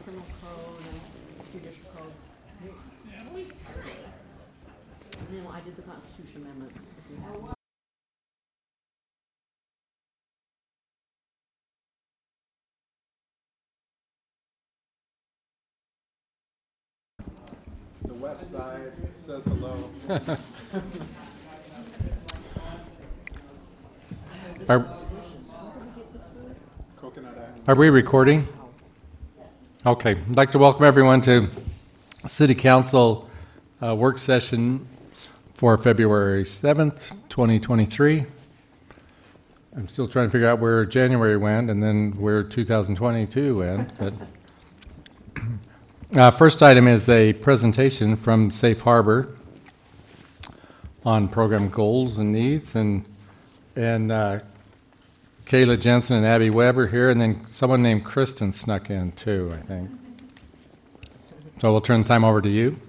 criminal code and judicial code. And then I did the Constitution amendments. If you have. The west side says hello. Are we recording? Okay. I'd like to welcome everyone to City Council work session for February 7th, 2023. I'm still trying to figure out where January went and then where 2022 went. But first item is a presentation from Safe Harbor on program goals and needs, and Kayla Jensen and Abby Webb are here, and then someone named Kristen snuck in too, I think. So we'll turn the time over to you.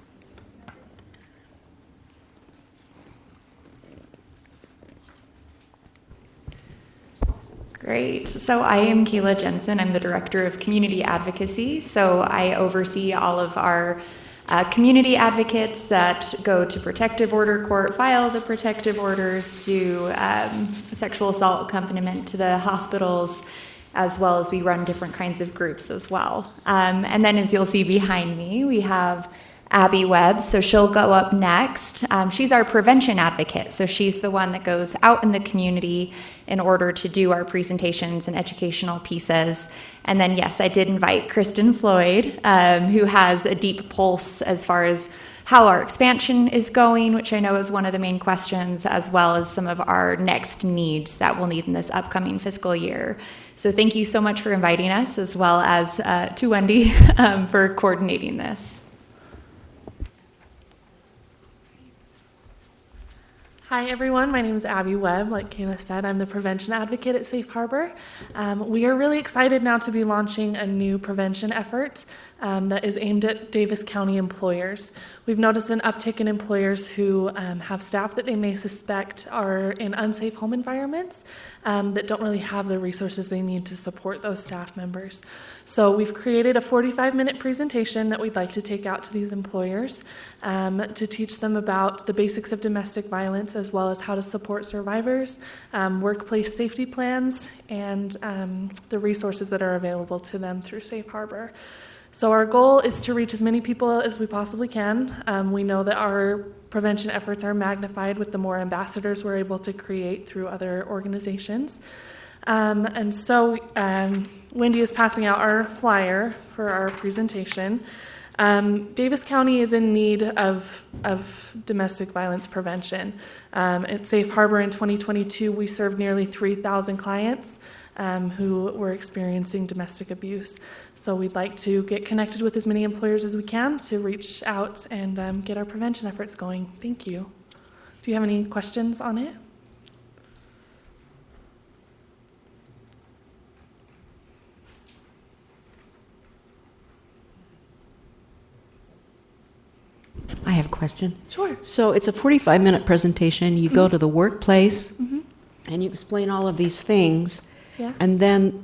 Great. So I am Kayla Jensen. I'm the Director of Community Advocacy. So I oversee all of our community advocates that go to protective order court, file the protective orders, do sexual assault accompaniment to the hospitals, as well as we run different kinds of groups as well. And then as you'll see behind me, we have Abby Webb, so she'll go up next. She's our prevention advocate, so she's the one that goes out in the community in order to do our presentations and educational pieces. And then, yes, I did invite Kristen Floyd, who has a deep pulse as far as how our expansion is going, which I know is one of the main questions, as well as some of our next needs that we'll need in this upcoming fiscal year. So thank you so much for inviting us, as well as to Wendy for coordinating this. Hi everyone, my name is Abby Webb. Like Kayla said, I'm the prevention advocate at Safe Harbor. We are really excited now to be launching a new prevention effort that is aimed at Davis County employers. We've noticed an uptick in employers who have staff that they may suspect are in unsafe home environments that don't really have the resources they need to support those staff members. So we've created a 45-minute presentation that we'd like to take out to these employers to teach them about the basics of domestic violence, as well as how to support survivors, workplace safety plans, and the resources that are available to them through Safe Harbor. So our goal is to reach as many people as we possibly can. We know that our prevention efforts are magnified with the more ambassadors we're able to create through other organizations. And so Wendy is passing out our flyer for our presentation. Davis County is in need of domestic violence prevention. At Safe Harbor in 2022, we served nearly 3,000 clients who were experiencing domestic abuse. So we'd like to get connected with as many employers as we can to reach out and get our prevention efforts going. Thank you. Do you have any questions on it? I have a question. Sure. So it's a 45-minute presentation. You go to the workplace, and you explain all of these things. Yes. And then,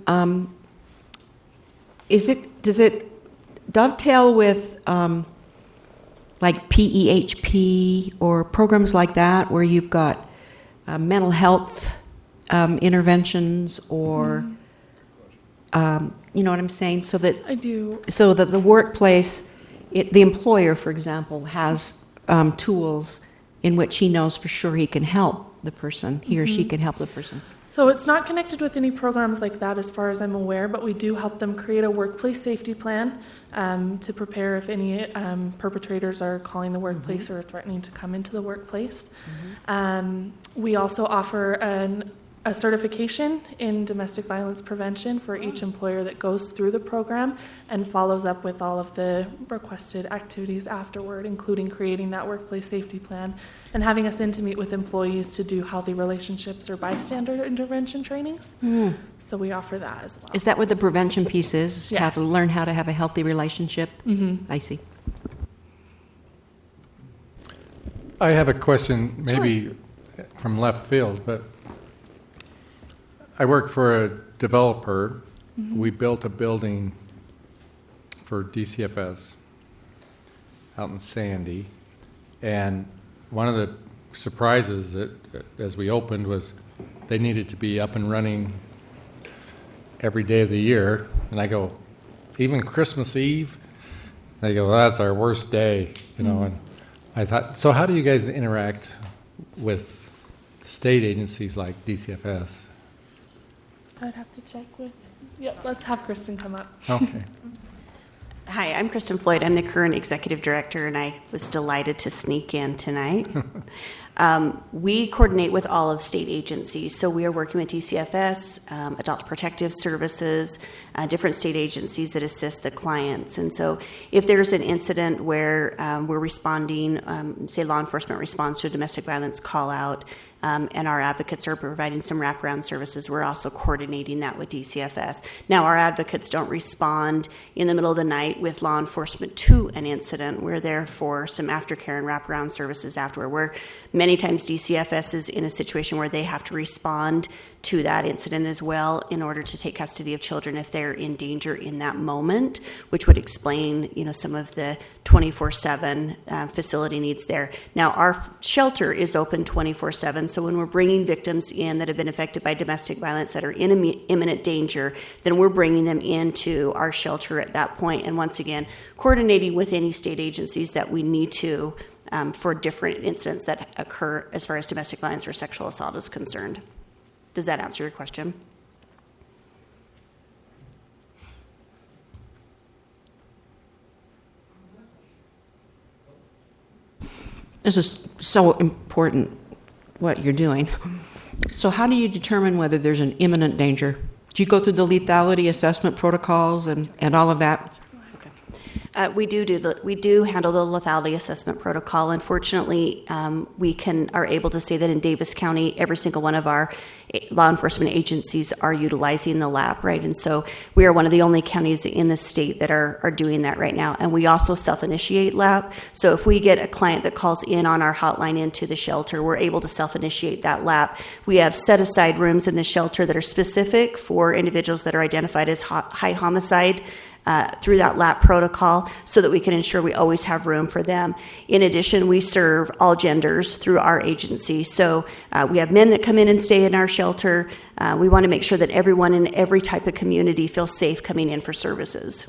does it dovetail with like PEHP or programs like that, where you've got mental health interventions, or you know what I'm saying? So that I do. So that the workplace, the employer, for example, has tools in which he knows for sure he can help the person, he or she can help the person. So it's not connected with any programs like that as far as I'm aware, but we do help them create a workplace safety plan to prepare if any perpetrators are calling the workplace or threatening to come into the workplace. We also offer a certification in domestic violence prevention for each employer that goes through the program and follows up with all of the requested activities afterward, including creating that workplace safety plan and having us in to meet with employees to do healthy relationships or bystander intervention trainings. So we offer that as well. Is that what the prevention piece is? Yes. How to learn how to have a healthy relationship? I see. I have a question, maybe from left field, but I work for a developer. We built a building for DCFS out in Sandy. And one of the surprises that, as we opened, was they needed to be up and running every day of the year. And I go, even Christmas Eve? They go, well, that's our worst day, you know. And I thought, so how do you guys interact with state agencies like DCFS? I would have to check with. Yep, let's have Kristen come up. Okay. Hi, I'm Kristen Floyd. I'm the current executive director, and I was delighted to sneak in tonight. We coordinate with all of state agencies, so we are working with DCFS, Adult Protective Services, different state agencies that assist the clients. And so if there's an incident where we're responding, say law enforcement responds to a domestic violence call out, and our advocates are providing some wraparound services, we're also coordinating that with DCFS. Now, our advocates don't respond in the middle of the night with law enforcement to an incident. We're there for some aftercare and wraparound services afterward, where many times DCFS is in a situation where they have to respond to that incident as well in order to take custody of children if they're in danger in that moment, which would explain, some of the 24/7 facility needs there. Now, our shelter is open 24/7, so when we're bringing victims in that have been affected by domestic violence that are in imminent danger, then we're bringing them into our shelter at that point. And once again, coordinating with any state agencies that we need to for different incidents that occur as far as domestic violence or sexual assault is concerned. Does that answer your question? This is so important, what you're doing. So how do you determine whether there's an imminent danger? Do you go through the lethality assessment protocols and all of that? We do handle the lethality assessment protocol. Unfortunately, we are able to say that in Davis County, every single one of our law enforcement agencies are utilizing the LAP, right? And so we are one of the only counties in the state that are doing that right now. And we also self-initiate LAP. So if we get a client that calls in on our hotline into the shelter, we're able to self-initiate that LAP. We have set aside rooms in the shelter that are specific for individuals that are identified as high homicide through that LAP protocol, so that we can ensure we always have room for them. In addition, we serve all genders through our agency. So we have men that come in and stay in our shelter. We want to make sure that everyone in every type of community feels safe coming in for services.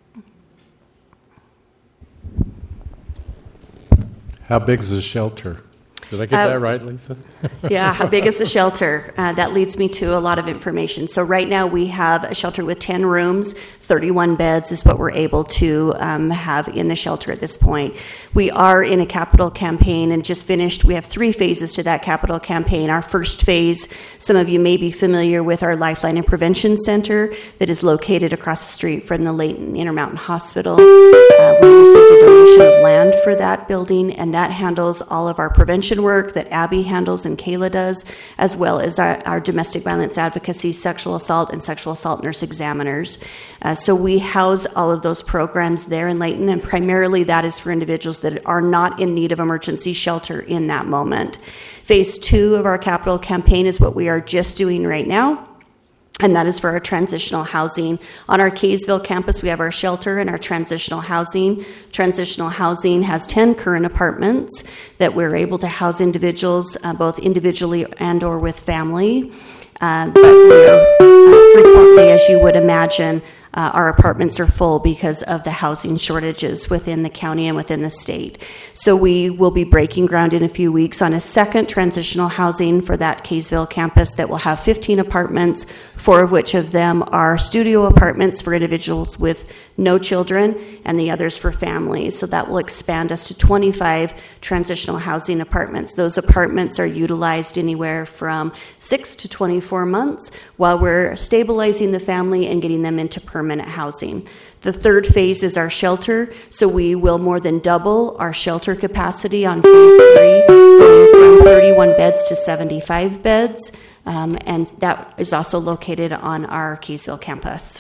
How big is the shelter? Did I get that right, Lisa? Yeah, how big is the shelter? That leads me to a lot of information. So right now we have a shelter with 10 rooms, 31 beds is what we're able to have in the shelter at this point. We are in a capital campaign and just finished. We have 3 phases to that capital campaign. Our first phase, some of you may be familiar with our Lifeline and Prevention Center that is located across the street from the Layton Intermountain Hospital. We received a donation of land for that building, and that handles all of our prevention work that Abby handles and Kayla does, as well as our domestic violence advocacy, sexual assault, and sexual assault nurse examiners. So we house all of those programs there in Layton, and primarily that is for individuals that are not in need of emergency shelter in that moment. Phase 2 of our capital campaign is what we are just doing right now. And that is for our transitional housing. On our Kaysville campus, we have our shelter and our transitional housing. Transitional housing has 10 current apartments that we're able to house individuals, both individually and or with family. But we're frequently, as you would imagine, our apartments are full because of the housing shortages within the county and within the state. So we will be breaking ground in a few weeks on a second transitional housing for that Kaysville campus that will have 15 apartments, 4 of which of them are studio apartments for individuals with no children, and the others for families. So that will expand us to 25 transitional housing apartments. Those apartments are utilized anywhere from 6 to 24 months while we're stabilizing the family and getting them into permanent housing. The third phase is our shelter, so we will more than double our shelter capacity on phase 3, going from 31 beds to 75 beds, and that is also located on our Kaysville campus.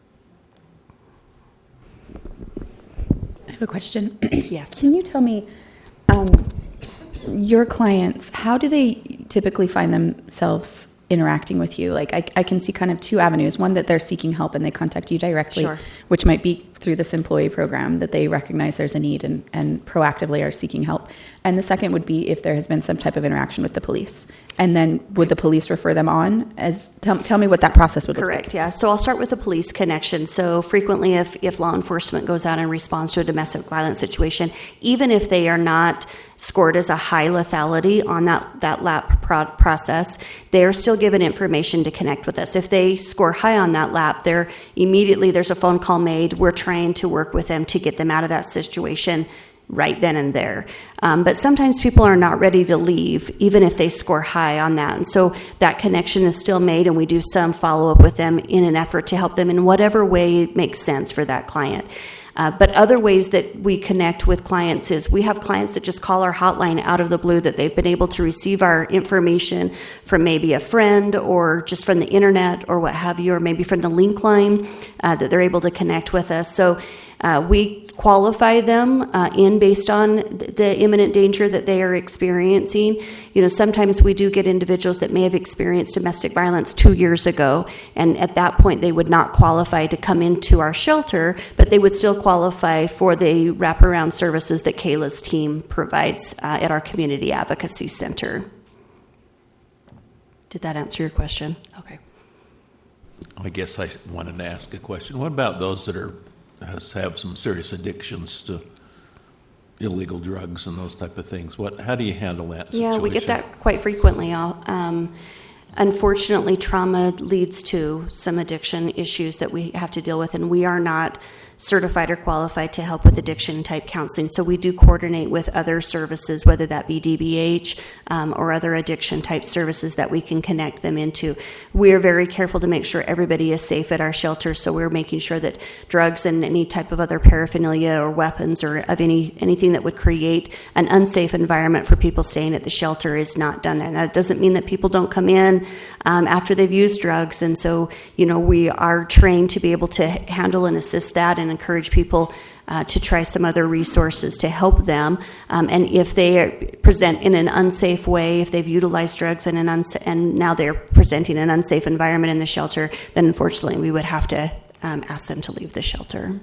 I have a question. Yes. Can you tell me, your clients, how do they typically find themselves interacting with you? Like, I can see kind of two avenues. One, that they're seeking help and they contact you directly, Sure. which might be through this employee program, that they recognize there's a need and proactively are seeking help. And the second would be if there has been some type of interaction with the police. And then would the police refer them on? Tell me what that process would look like. Correct, yeah. So I'll start with the police connection. So frequently if law enforcement goes out and responds to a domestic violence situation, even if they are not scored as a high lethality on that LAP process, they're still given information to connect with us. If they score high on that LAP, there's a phone call made. We're trying to work with them to get them out of that situation right then and there. But sometimes people are not ready to leave, even if they score high on that. And so that connection is still made, and we do some follow-up with them in an effort to help them in whatever way makes sense for that client. But other ways that we connect with clients is we have clients that just call our hotline out of the blue, that they've been able to receive our information from maybe a friend or just from the internet or what have you, or maybe from the link line, that they're able to connect with us. So we qualify them in based on the imminent danger that they are experiencing. You know, sometimes we do get individuals that may have experienced domestic violence 2 years ago, and at that point they would not qualify to come into our shelter, but they would still qualify for the wraparound services that Kayla's team provides at our Community Advocacy Center. Did that answer your question? Okay. I guess I wanted to ask a question. What about those that have some serious addictions to illegal drugs and those type of things? How do you handle that situation? Yeah, we get that quite frequently. Unfortunately, trauma leads to some addiction issues that we have to deal with, and we are not certified or qualified to help with addiction type counseling. So we do coordinate with other services, whether that be DBH or other addiction type services that we can connect them into. We are very careful to make sure everybody is safe at our shelter. So we're making sure that drugs and any type of other paraphernalia or weapons or of anything that would create an unsafe environment for people staying at the shelter is not done there. And that doesn't mean that people don't come in after they've used drugs. And so, you know, we are trained to be able to handle and assist that and encourage people to try some other resources to help them. And if they present in an unsafe way, if they've utilized drugs and now they're presenting an unsafe environment in the shelter, then unfortunately we would have to ask them to leave the shelter.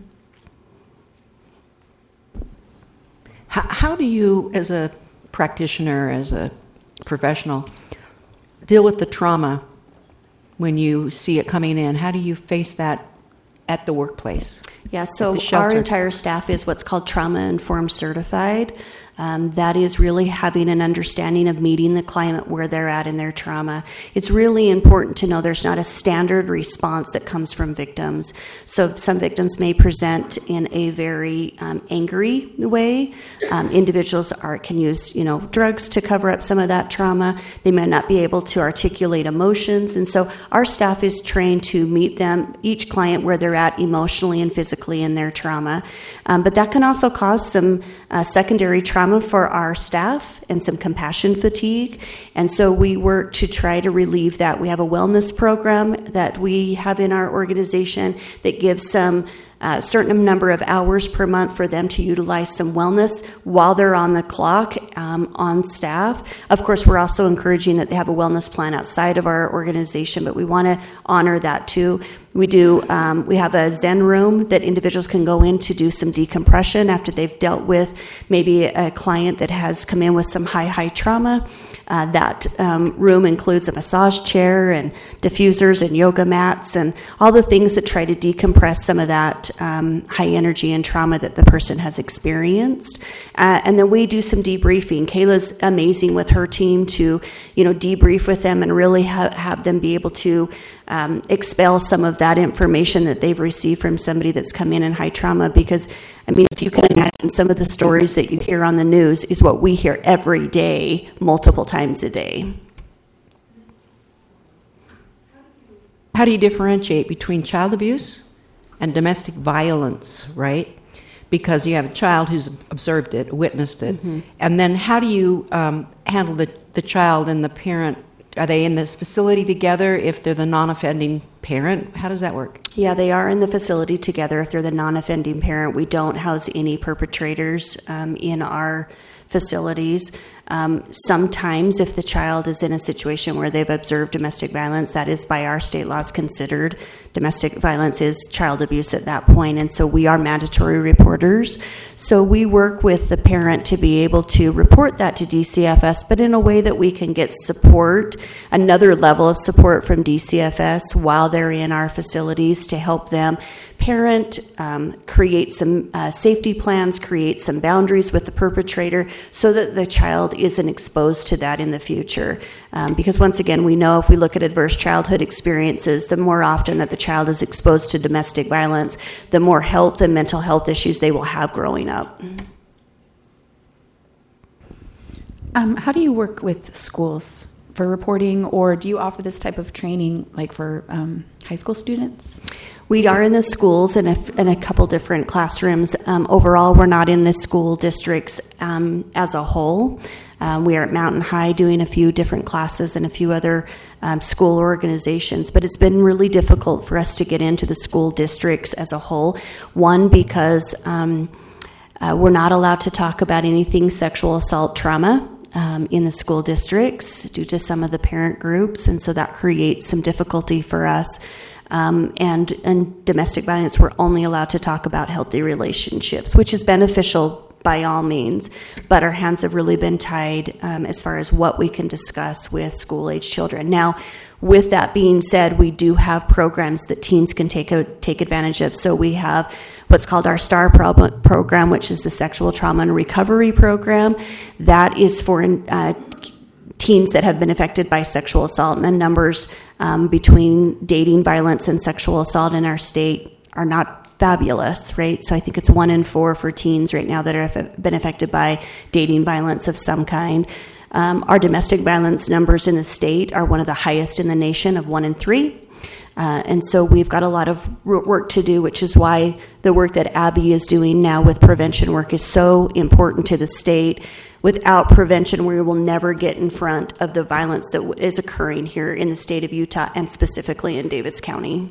How do you, as a practitioner, as a professional, deal with the trauma when you see it coming in? How do you face that at the workplace? Yeah, so the shelter? our entire staff is what's called trauma-informed certified. That is really having an understanding of meeting the client where they're at in their trauma. It's really important to know there's not a standard response that comes from victims. So some victims may present in a very angry way. Individuals can use, drugs to cover up some of that trauma. They may not be able to articulate emotions. And so our staff is trained to meet them, each client where they're at emotionally and physically in their trauma. But that can also cause some secondary trauma for our staff and some compassion fatigue. And so we work to try to relieve that. We have a wellness program that we have in our organization that gives some certain number of hours per month for them to utilize some wellness while they're on the clock on staff. Of course, we're also encouraging that they have a wellness plan outside of our organization, but we want to honor that too. We have a Zen room that individuals can go in to do some decompression after they've dealt with maybe a client that has come in with some high trauma. That room includes a massage chair and diffusers and yoga mats and all the things that try to decompress some of that high energy and trauma that the person has experienced. And then we do some debriefing. Kayla's amazing with her team to, debrief with them and really have them be able to expel some of that information that they've received from somebody that's come in high trauma. Because, if you can imagine, some of the stories that you hear on the news is what we hear every day, multiple times a day. How do you differentiate between child abuse and domestic violence, right? Because you have a child who's observed it, witnessed it. Mm-hmm. And then how do you handle the child and the parent? Are they in this facility together if they're the non-offending parent? How does that work? Yeah, they are in the facility together if they're the non-offending parent. We don't house any perpetrators in our facilities. Sometimes if the child is in a situation where they've observed domestic violence, that is by our state laws considered domestic violence is child abuse at that point, and so we are mandatory reporters. So we work with the parent to be able to report that to DCFS, but in a way that we can get support, another level of support from DCFS while they're in our facilities to help them parent, create some safety plans, create some boundaries with the perpetrator so that the child isn't exposed to that in the future. Because once again, we know if we look at adverse childhood experiences, the more often that the child is exposed to domestic violence, the more health and mental health issues they will have growing up. How do you work with schools for reporting, or do you offer this type of training like for high school students? We are in the schools in a couple different classrooms. Overall, we're not in the school districts as a whole. We are at Mountain High doing a few different classes and a few other school organizations, but it's been really difficult for us to get into the school districts as a whole. One, because we're not allowed to talk about anything sexual assault trauma in the school districts due to some of the parent groups, and so that creates some difficulty for us. And domestic violence, we're only allowed to talk about healthy relationships, which is beneficial by all means, but our hands have really been tied as far as what we can discuss with school-age children. Now, with that being said, we do have programs that teens can take advantage of. So we have what's called our STAR program, which is the Sexual Trauma and Recovery Program. That is for teens that have been affected by sexual assault, and the numbers between dating violence and sexual assault in our state are not fabulous, right? So I think it's 1 in 4 for teens right now that have been affected by dating violence of some kind. Our domestic violence numbers in the state are one of the highest in the nation, of 1 in 3. And so we've got a lot of work to do, which is why the work that Abby is doing now with prevention work is so important to the state. Without prevention, we will never get in front of the violence that is occurring here in the state of Utah and specifically in Davis County.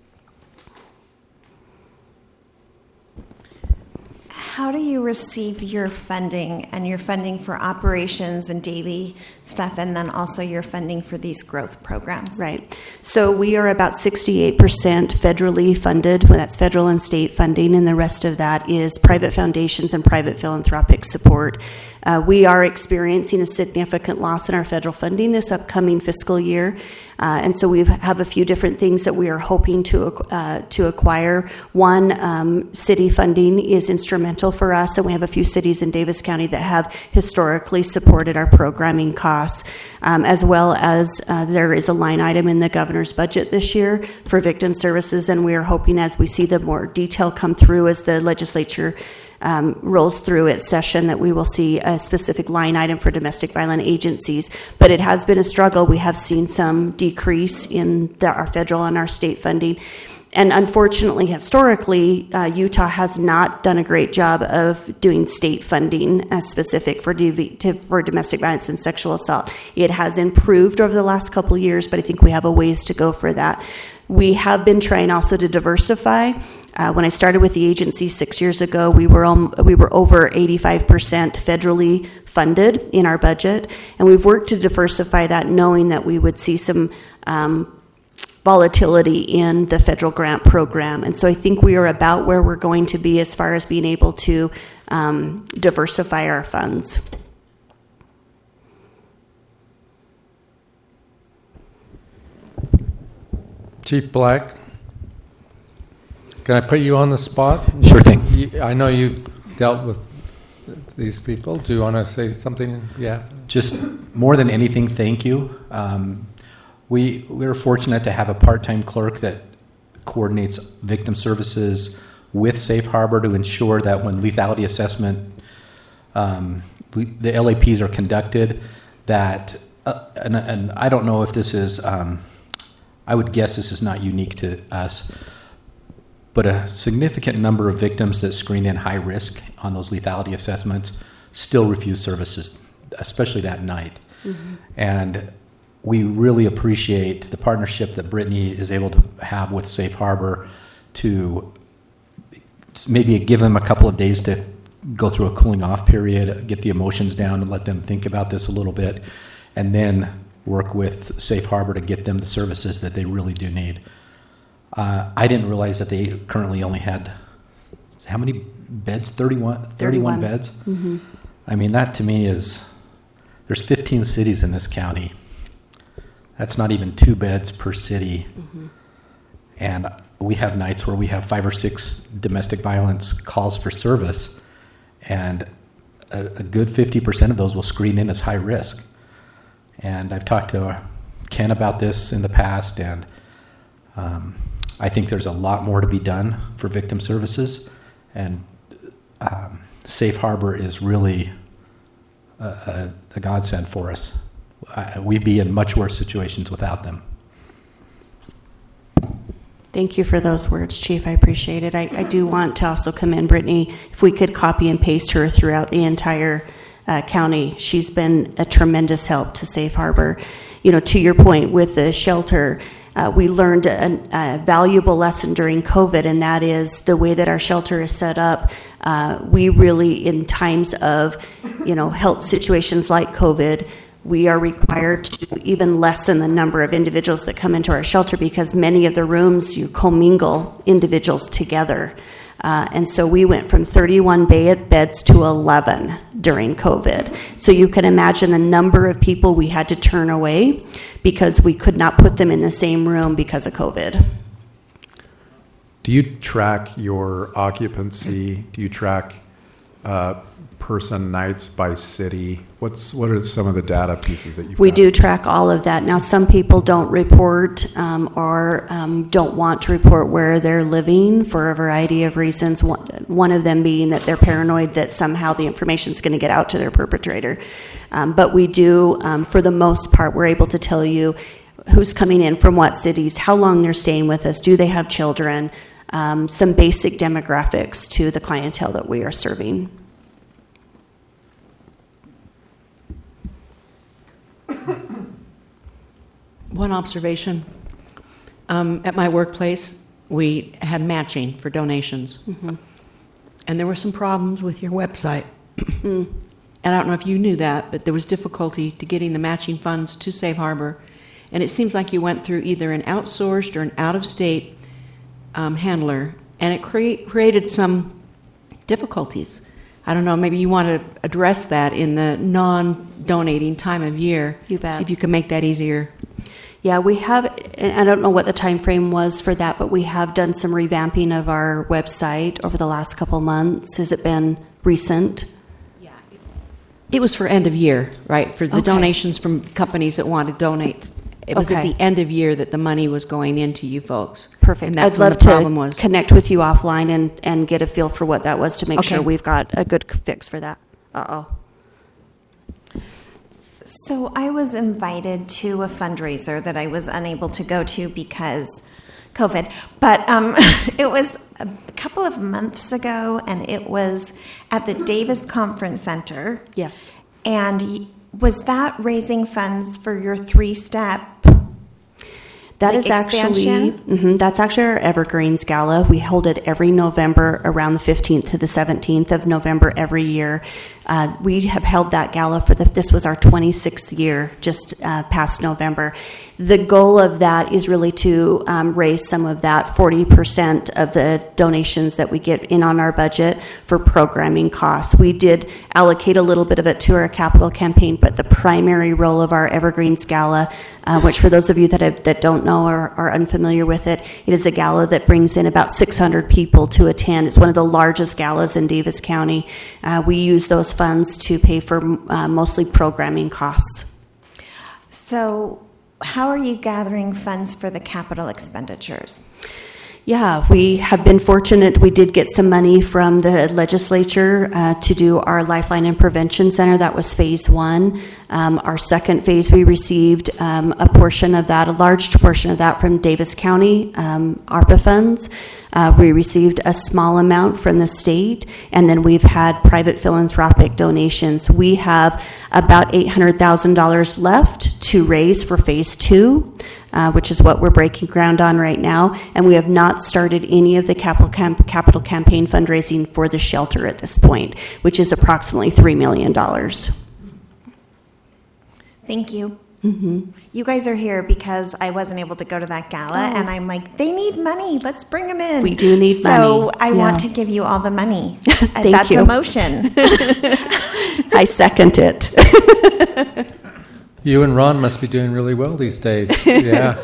How do you receive your funding and your funding for operations and daily stuff, and then also your funding for these growth programs? Right. So we are about 68% federally funded. Well, that's federal and state funding, and the rest of that is private foundations and private philanthropic support. We are experiencing a significant loss in our federal funding this upcoming fiscal year, and so we have a few different things that we are hoping to acquire. One, city funding is instrumental for us, and we have a few cities in Davis County that have historically supported our programming costs, as well as there is a line item in the governor's budget this year for victim services, and we are hoping as we see the more detail come through as the legislature rolls through its session that we will see a specific line item for domestic violence agencies. But it has been a struggle. We have seen some decrease in our federal and our state funding. And unfortunately, historically, Utah has not done a great job of doing state funding specific for domestic violence and sexual assault. It has improved over the last couple of years, but I think we have a ways to go for that. We have been trying also to diversify. When I started with the agency 6 years ago, we were over 85% federally funded in our budget, and we've worked to diversify that, knowing that we would see some volatility in the federal grant program. And so I think we are about where we're going to be as far as being able to diversify our funds. Chief Black, can I put you on the spot? Sure thing. I know you dealt with these people. Do you want to say something? Yeah. Just more than anything, thank you. We're fortunate to have a part-time clerk that coordinates victim services with Safe Harbor to ensure that when lethality assessment, the LAPs are conducted, that, and I don't know if this is, I would guess this is not unique to us, but a significant number of victims that screen in high risk on those lethality assessments still refuse services, especially that night. Mm-hmm. And we really appreciate the partnership that Brittany is able to have with Safe Harbor to maybe give them a couple of days to go through a cooling off period, get the emotions down, and let them think about this a little bit, and then work with Safe Harbor to get them the services that they really do need. I didn't realize that they currently only had, how many beds? 31 beds? Mm-hmm. I mean, that to me is, there's 15 cities in this county. That's not even 2 beds per city. Mm-hmm. And we have nights where we have 5 or 6 domestic violence calls for service, and a good 50% of those will screen in as high risk. And I've talked to Ken about this in the past, and I think there's a lot more to be done for victim services, and Safe Harbor is really a godsend for us. We'd be in much worse situations without them. Thank you for those words, Chief. I appreciate it. I do want to also commend Brittany. If we could copy and paste her throughout the entire county, she's been a tremendous help to Safe Harbor. You know, to your point with the shelter, we learned a valuable lesson during COVID, and that is the way that our shelter is set up. We really, in times of, health situations like COVID, we are required to even lessen the number of individuals that come into our shelter, because many of the rooms, you commingle individuals together. And so we went from 31 beds to 11 during COVID. So you can imagine the number of people we had to turn away because we could not put them in the same room because of COVID. Do you track your occupancy? Do you track person nights by city? What are some of the data pieces that you've We got? do track all of that. Now, some people don't report or don't want to report where they're living for a variety of reasons, one of them being that they're paranoid that somehow the information is going to get out to their perpetrator. But we do, for the most part, we're able to tell you who's coming in from what cities, how long they're staying with us, do they have children, some basic demographics to the clientele that we are serving. One observation. At my workplace, we had matching for donations. Mm-hmm. And there were some problems with your website. And I don't know if you knew that, but there was difficulty to getting the matching funds to Safe Harbor. And it seems like you went through either an outsourced or an out-of-state handler, and it created some difficulties. I don't know, maybe you want to address that in the non-donating time of year. You bet. See if you can make that easier. Yeah, we have, and I don't know what the time frame was for that, but we have done some revamping of our website over the last couple months. Has it been recent? Yeah. It was for end of year, right? For the Okay. donations from companies that want to donate. It was at Okay. the end of year that the money was going into you folks. Perfect. And that's I'd when love the problem to was. connect with you offline and get a feel for what that was to make Okay. sure we've got a good fix for that. Uh-oh. So I was invited to a fundraiser that I was unable to go to because COVID, but it was a couple of months ago, and it was at the Davis Conference Center. Yes. And was that raising funds for your 3-step? That Like is actually, expansion? that's actually our Evergreens Gala. We hold it every November around the 15th to the 17th of November every year. We have held that gala this was our 26th year, just past November. The goal of that is really to raise some of that 40% of the donations that we get in on our budget for programming costs. We did allocate a little bit of it to our capital campaign, but the primary role of our Evergreens Gala, which for those of you that don't know or are unfamiliar with it, it is a gala that brings in about 600 people to attend. It's one of the largest galas in Davis County. We use those funds to pay for mostly programming costs. So how are you gathering funds for the capital expenditures? Yeah, we have been fortunate. We did get some money from the legislature to do our Lifeline and Prevention Center. That was phase 1. Our second phase, we received a portion of that, a large portion of that from Davis County ARPA funds. We received a small amount from the state, and then we've had private philanthropic donations. We have about $800,000 left to raise for phase 2, which is what we're breaking ground on right now. And we have not started any of the capital campaign fundraising for the shelter at this point, which is approximately $3 million. Thank you. You guys are here because I wasn't able to go to that gala, and I'm like, they need money. Let's bring them in. We do need money. So I Yeah. want to give you all the money. Thank That's you. a motion. I second it. You and Ron must be doing really well these days. Yeah.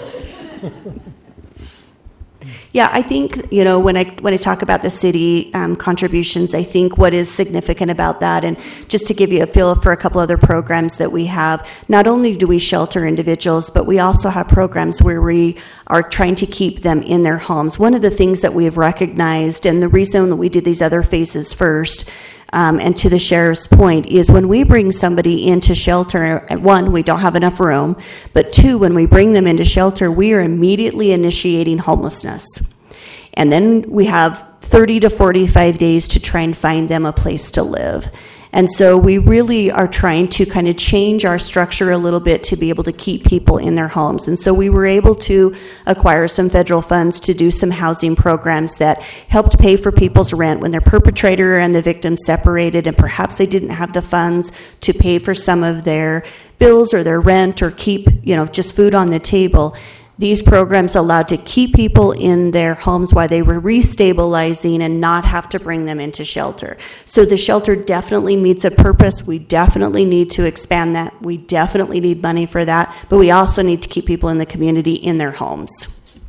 Yeah, I think, when I talk about the city contributions, I think what is significant about that, and just to give you a feel for a couple other programs that we have, not only do we shelter individuals, but we also have programs where we are trying to keep them in their homes. One of the things that we have recognized, and the reason that we did these other phases first, and to the sheriff's point, is when we bring somebody into shelter, one, we don't have enough room, but two, when we bring them into shelter, we are immediately initiating homelessness. And then we have 30 to 45 days to try and find them a place to live. And so we really are trying to kind of change our structure a little bit to be able to keep people in their homes. And so we were able to acquire some federal funds to do some housing programs that helped pay for people's rent when their perpetrator and the victim separated, and perhaps they didn't have the funds to pay for some of their bills or their rent or keep, just food on the table. These programs allowed to keep people in their homes while they were restabilizing and not have to bring them into shelter. So the shelter definitely meets a purpose. We definitely need to expand that. We definitely need money for that. But we also need to keep people in the community in their homes.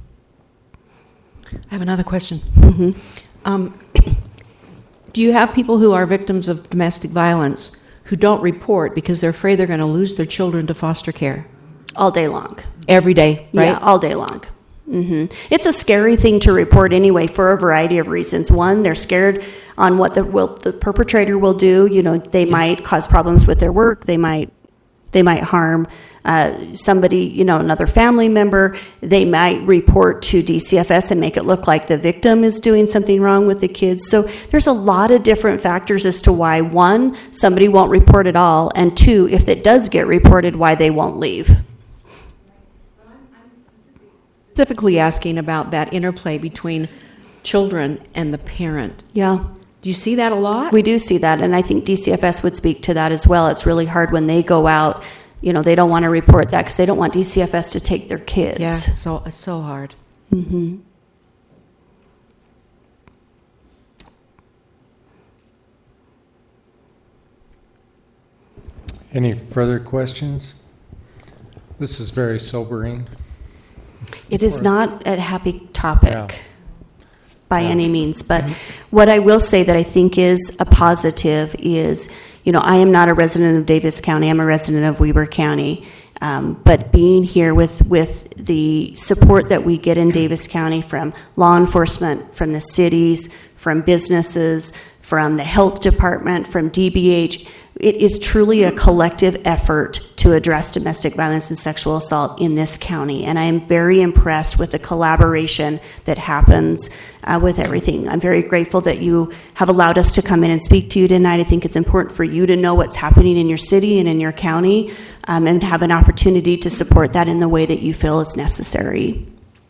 I have another question. Do you have people who are victims of domestic violence who don't report because they're afraid they're going to lose their children to foster care? All day long. Every day, right? Yeah, all day long. It's a scary thing to report anyway for a variety of reasons. One, they're scared on what the perpetrator will do. They might cause problems with their work. They might harm somebody, another family member. They might report to DCFS and make it look like the victim is doing something wrong with the kids. So there's a lot of different factors as to why, one, somebody won't report at all, and two, if it does get reported, why they won't leave. Specifically asking about that interplay between children and the parent. Yeah. Do you see that a lot? We do see that, and I think DCFS would speak to that as well. It's really hard when they go out, they don't want to report that because they don't want DCFS to take their kids. Yeah, it's so hard. Any further questions? This is very sobering. It is not a happy topic. Yeah. By any means. But what I will say that I think is a positive is, I am not a resident of Davis County. I'm a resident of Weber County. But being here with the support that we get in Davis County from law enforcement, from the cities, from businesses, from the health department, from DBH, it is truly a collective effort to address domestic violence and sexual assault in this county. And I am very impressed with the collaboration that happens with everything. I'm very grateful that you have allowed us to come in and speak to you tonight. I think it's important for you to know what's happening in your city and in your county, and have an opportunity to support that in the way that you feel is necessary.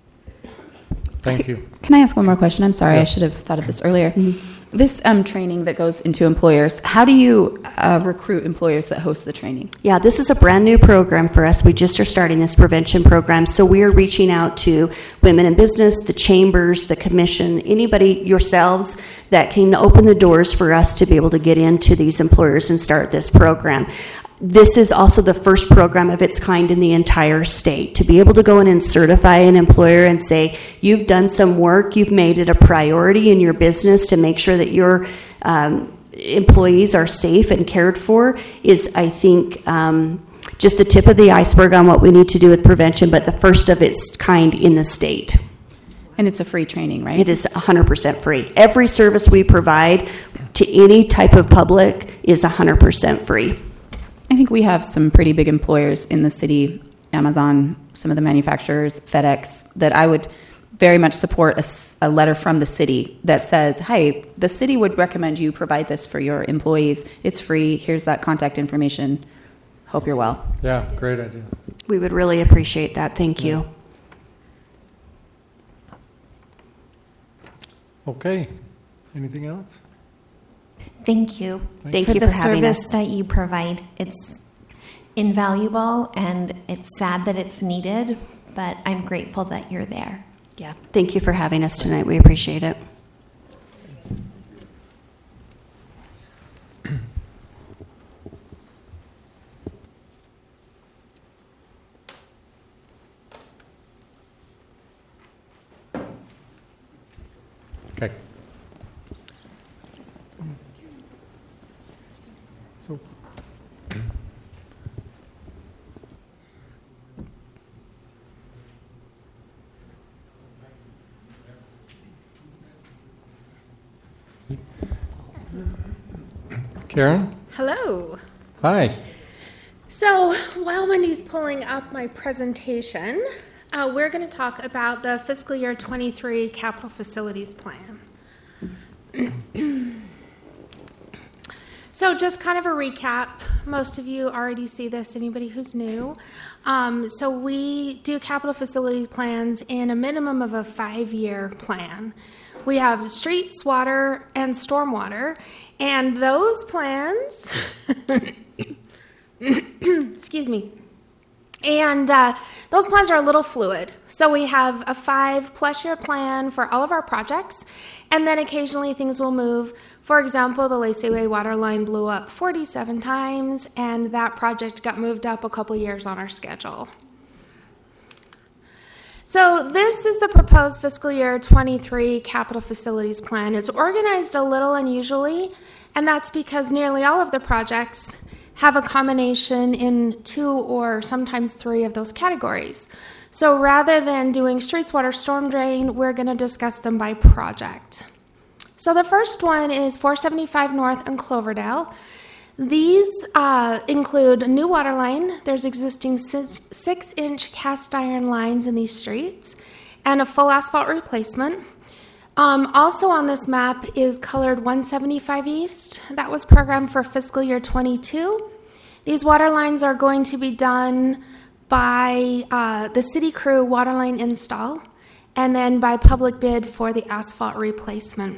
Thank you. Can I ask one more question? I'm sorry, Yes. I should have thought of this earlier. This training that goes into employers, how do you recruit employers that host the training? Yeah, this is a brand new program for us. We just are starting this prevention program. So we are reaching out to women in business, the chambers, the commission, anybody, yourselves, that can open the doors for us to be able to get into these employers and start this program. This is also the first program of its kind in the entire state. To be able to go in and certify an employer and say, you've done some work, you've made it a priority in your business to make sure that your employees are safe and cared for, is, I think, just the tip of the iceberg on what we need to do with prevention, but the first of its kind in the state. And it's a free training, right? It is 100% free. Every service we provide to any type of public is 100% free. I think we have some pretty big employers in the city, Amazon, some of the manufacturers, FedEx, that I would very much support a letter from the city that says, hey, the city would recommend you provide this for your employees. It's free. Here's that contact information. Hope you're well. Yeah, great idea. We would really appreciate that. Thank you. Okay. Anything else? Thank you. Thank for you the for having service us. that you provide. It's invaluable, and it's sad that it's needed, but I'm grateful that you're there. Yeah. Thank you for having us tonight. We appreciate it. Okay. So, Karen? Hello. Hi. So while Wendy's pulling up my presentation, we're going to talk about the fiscal year 23 capital facilities plan. So just kind of a recap. Most of you already see this, anybody who's new. So we do capital facilities plans in a minimum of a 5-year plan. We have streets, water, and stormwater, and those plans, excuse me, and those plans are a little fluid. So we have a 5+ year plan for all of our projects, and then occasionally things will move. For example, the Lacey Way water line blew up 47 times, and that project got moved up a couple years on our schedule. So this is the proposed fiscal year 23 capital facilities plan. It's organized a little unusually, and that's because nearly all of the projects have a combination in 2 or sometimes 3 of those categories. So rather than doing streets, water, storm drain, we're going to discuss them by project. So the first one is 475 North and Cloverdale. These include a new water line. There's existing 6-inch cast iron lines in these streets and a full asphalt replacement. Also on this map is colored 175 East. That was programmed for fiscal year 22. These water lines are going to be done by the city crew water line install and then by public bid for the asphalt replacement.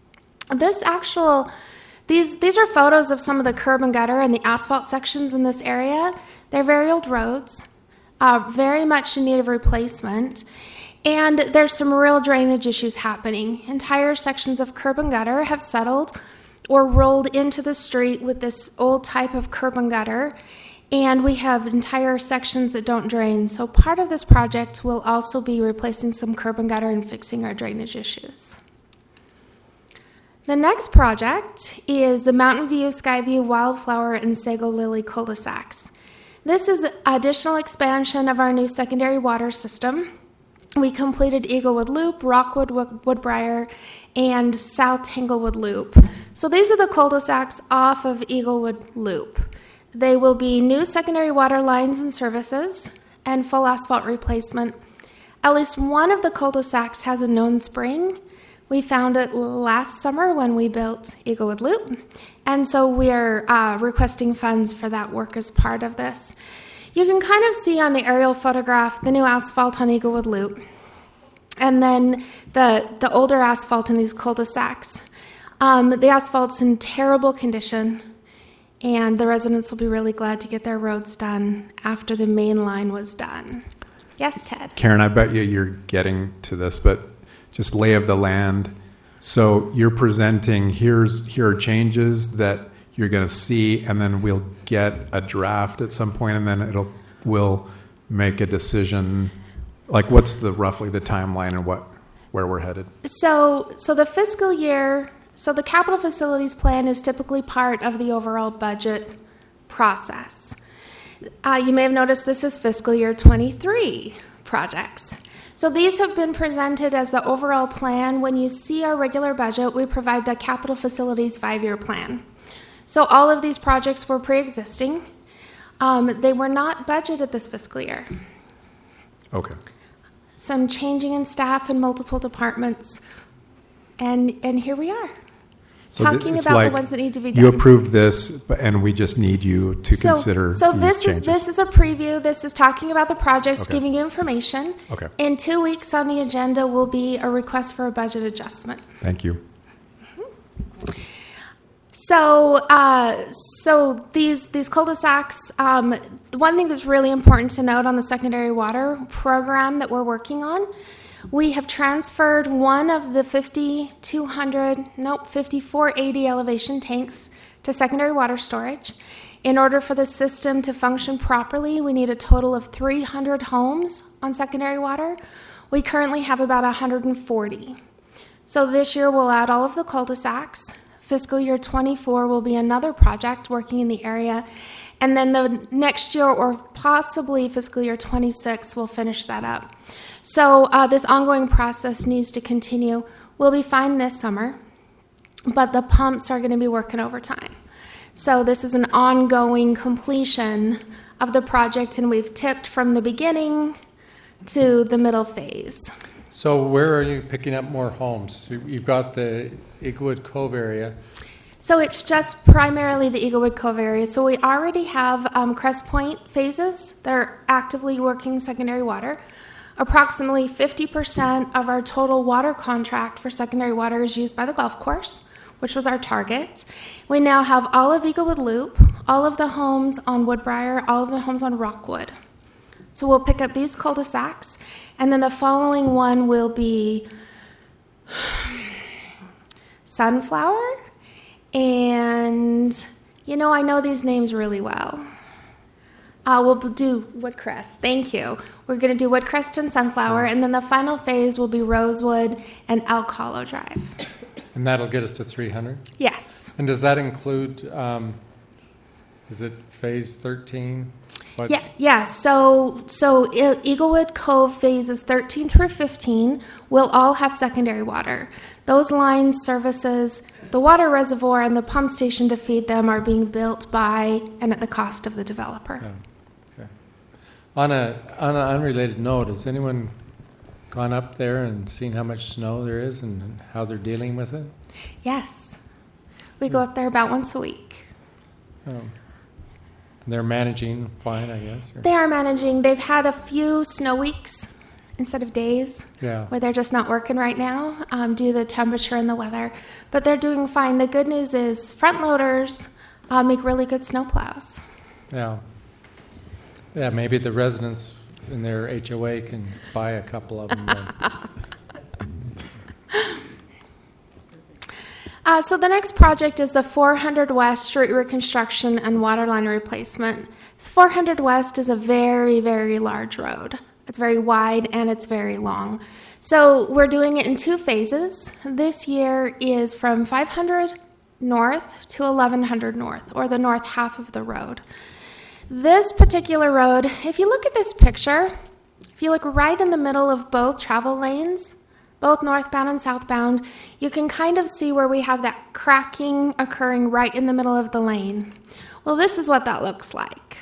These are photos of some of the curb and gutter and the asphalt sections in this area. They're very old roads, very much in need of replacement. And there's some real drainage issues happening. Entire sections of curb and gutter have settled or rolled into the street with this old type of curb and gutter. And we have entire sections that don't drain. So part of this project will also be replacing some curb and gutter and fixing our drainage issues. The next project is the Mountain View, Skyview, Wildflower, and Sago Lily cul-de-sacs. This is additional expansion of our new secondary water system. We completed Eaglewood Loop, Rockwood, Woodbriar, and South Tanglewood Loop. So these are the cul-de-sacs off of Eaglewood Loop. They will be new secondary water lines and services and full asphalt replacement. At least one of the cul-de-sacs has a known spring. We found it last summer when we built Eaglewood Loop, and so we're requesting funds for that work as part of this. You can kind of see on the aerial photograph the new asphalt on Eaglewood Loop, and then the older asphalt in these cul-de-sacs. The asphalt's in terrible condition, and the residents will be really glad to get their roads done after the main line was done. Yes, Ted? Karen, I bet you're getting to this, but just lay of the land. So you're presenting, here are changes that you're going to see, and then we'll get a draft at some point, and then we'll make a decision. Like, what's roughly the timeline and where we're headed? So the fiscal year, so the capital facilities plan is typically part of the overall budget process. You may have noticed this is fiscal year 23 projects. So these have been presented as the overall plan. When you see our regular budget, we provide the capital facilities 5-year plan. So all of these projects were pre-existing. They were not budgeted this fiscal year. Okay. Some changing in staff in multiple departments, and here we are. So talking it's about like the ones that need to be you done. approved this, and we just need you to consider So these changes. this is a preview. This is talking about the projects, Okay. giving you information. Okay. In 2 weeks on the agenda will be a request for a budget adjustment. Thank you. So, these cul-de-sacs. One thing that's really important to note on the secondary water program that we're working on, we have transferred one of the 5480 elevation tanks to secondary water storage. In order for the system to function properly, we need a total of 300 homes on secondary water. We currently have about 140. So this year we'll add all of the cul-de-sacs. Fiscal year 24 will be another project working in the area. And then the next year, or possibly fiscal year 26, we'll finish that up. So this ongoing process needs to continue. We'll be fine this summer, but the pumps are going to be working overtime. So this is an ongoing completion of the project, and we've tipped from the beginning to the middle phase. So where are you picking up more homes? You've got the Eaglewood Cove area. So it's just primarily the Eaglewood Cove area. So we already have Crest Point phases that are actively working secondary water. Approximately 50% of our total water contract for secondary water is used by the golf course, which was our target. We now have all of Eaglewood Loop, all of the homes on Woodbriar, all of the homes on Rockwood. So we'll pick up these cul-de-sacs, and then the following one will be Sunflower, and I know these names really well. We'll do Woodcrest. Thank you. We're going to do Woodcrest and Sunflower, and then the final phase will be Rosewood and Elk Hollow Drive. And that'll get us to 300? Yes. And does that include, is it phase 13? What? Yeah. So Eaglewood Cove phases 13 through 15 will all have secondary water. Those lines services the water reservoir, and the pump station to feed them are being built by and at the cost of the developer. Yeah. Okay. On an unrelated note, has anyone gone up there and seen how much snow there is and how they're dealing with it? Yes. We go up there about once a week. They're managing fine, I guess? Or? They are managing. They've had a few snow weeks instead of days where they're just not working right now due to the temperature and the weather. But they're doing fine. The good news is front loaders make really good snow plows. Yeah. Yeah, maybe the residents in their HOA can buy a couple of them. So the next project is the 400 West street reconstruction and water line replacement. This 400 West is a very, very large road. It's very wide and it's very long. So we're doing it in 2 phases. This year is from 500 north to 1100 north, or the north half of the road. This particular road, if you look at this picture, if you look right in the middle of both travel lanes, both northbound and southbound, you can kind of see where we have that cracking occurring right in the middle of the lane. Well, this is what that looks like.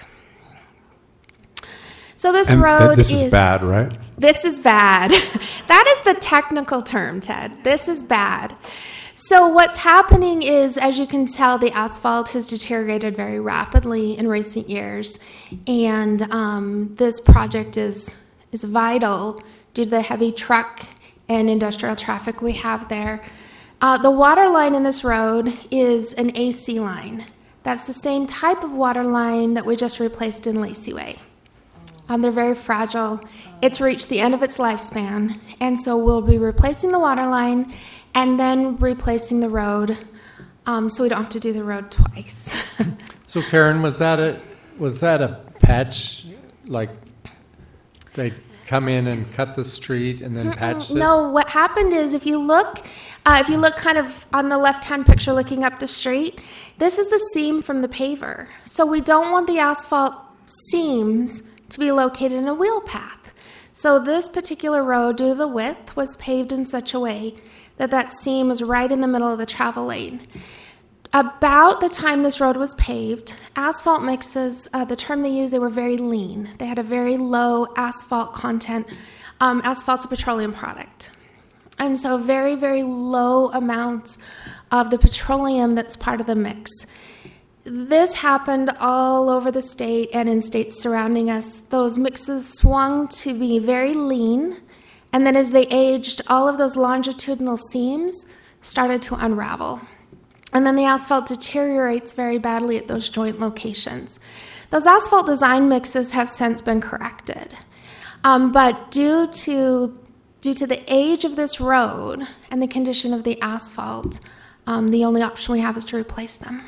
So this road this is bad, right? This is bad. That is the technical term, Ted. This is bad. So what's happening is, as you can tell, the asphalt has deteriorated very rapidly in recent years, and this project is vital due to the heavy truck and industrial traffic we have there. The water line in this road is an AC line. That's the same type of water line that we just replaced in Lacey Way. They're very fragile. It's reached the end of its lifespan, and so we'll be replacing the water line and then replacing the road, so we don't have to do the road twice. So Karen, was that a patch, like they come in and cut the street and then patch it? No, what happened is if you look kind of on the left-hand picture looking up the street, this is the seam from the paver. So we don't want the asphalt seams to be located in a wheel path. So this particular road, due to the width, was paved in such a way that that seam is right in the middle of the travel lane. About the time this road was paved, asphalt mixes, the term they used, they were very lean. They had a very low asphalt content. Asphalt's a petroleum product. And so very, very low amounts of the petroleum that's part of the mix. This happened all over the state and in states surrounding us. Those mixes swung to be very lean, and then as they aged, all of those longitudinal seams started to unravel. And then the asphalt deteriorates very badly at those joint locations. Those asphalt design mixes have since been corrected. But due to the age of this road and the condition of the asphalt, the only option we have is to replace them.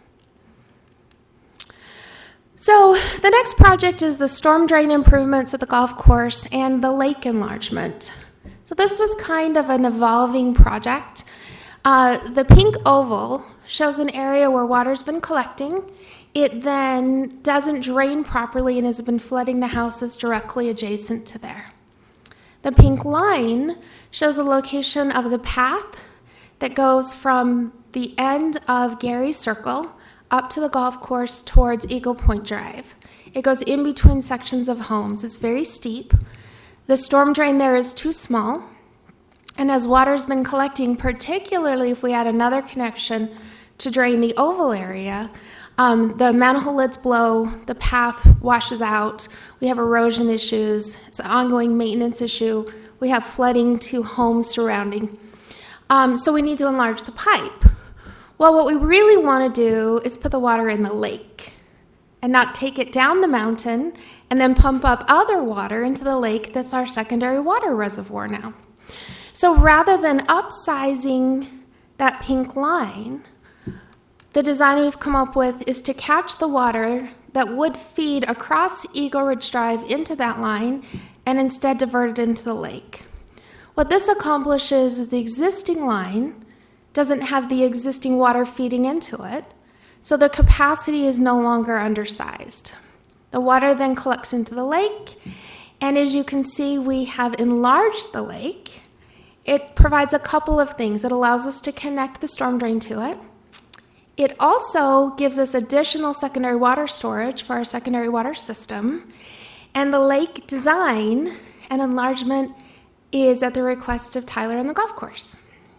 So the next project is the storm drain improvements at the golf course and the lake enlargement. So this was kind of an evolving project. The pink oval shows an area where water's been collecting. It then doesn't drain properly and has been flooding the houses directly adjacent to there. The pink line shows the location of the path that goes from the end of Gary Circle up to the golf course towards Eagle Point Drive. It goes in between sections of homes. It's very steep. The storm drain there is too small. And as water's been collecting, particularly if we add another connection to drain the oval area, the manhole lids blow, the path washes out, we have erosion issues, it's an ongoing maintenance issue, we have flooding to homes surrounding. So we need to enlarge the pipe. Well, what we really want to do is put the water in the lake and not take it down the mountain and then pump up other water into the lake that's our secondary water reservoir now. So rather than upsizing that pink line, the design we've come up with is to catch the water that would feed across Eagle Ridge Drive into that line and instead divert it into the lake. What this accomplishes is the existing line doesn't have the existing water feeding into it, so the capacity is no longer undersized. The water then collects into the lake, and as you can see, we have enlarged the lake. It provides a couple of things. It allows us to connect the storm drain to it. It also gives us additional secondary water storage for our secondary water system. And the lake design and enlargement is at the request of Tyler and the golf course.